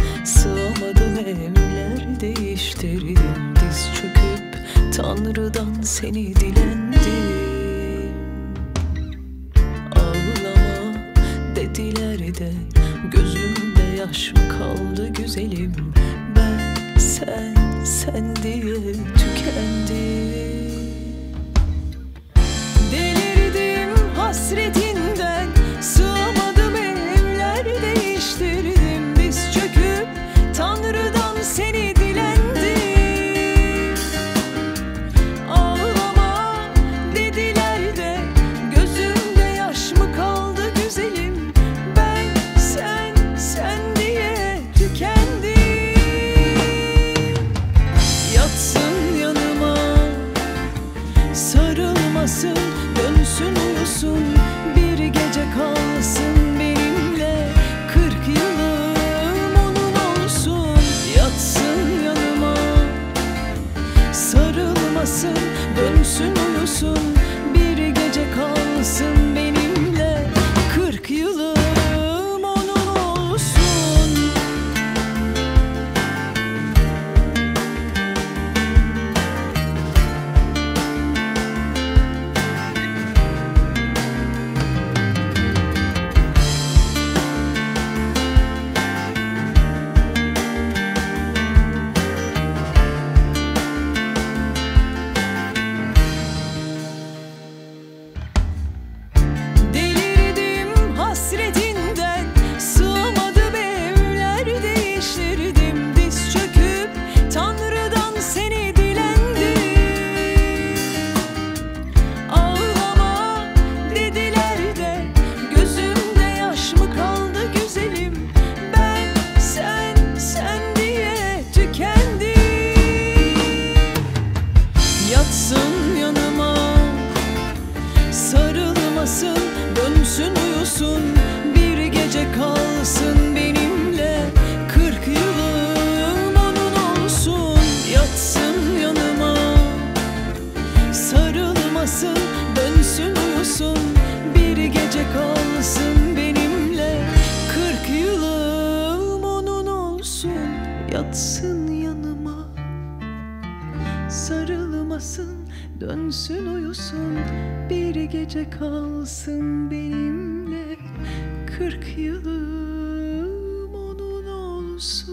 Sığamadım evler değiştirdim, diz çöküp Tanrı'dan seni dilendim. Ağlama dediler de gözümde yaş mı kaldı güzelim? Ben sen diye tükendim. Delirdim hasretinden, sığamadım evler değiştirdim, diz çöküp Tanrı'dan seni dilendim. Ağlama dediler de gözümde yaş mı kaldı güzelim? Ben sen diye tükendim. Yatsın yanıma, sarılmasın, dönsün uyusun, bir gece kalsın benimle, 40 yılım onun olsun. Yatsın yanıma, sarılmasın, dönsün uyusun, bir gece kalsın benimle, 40 yılım onun olsun. Delirdim hasretinden, sığamadım evler değiştirdim, diz çöküp Tanrı'dan seni dilendim. Ağlama dediler de gözümde yaş mı kaldı güzelim? Ben sen diye tükendim. Yatsın yanıma, sarılmasın, dönsün uyusun, bir gece kalsın benimle, 40 yılım onun olsun. Yatsın yanıma, sarılmasın, dönsün uyusun, bir gece kalsın benimle, 40 yılım onun olsun. Yatsın yanıma, sarılmasın, dönsün uyusun, bir gece kalsın benimle, 40 yılım onun olsun.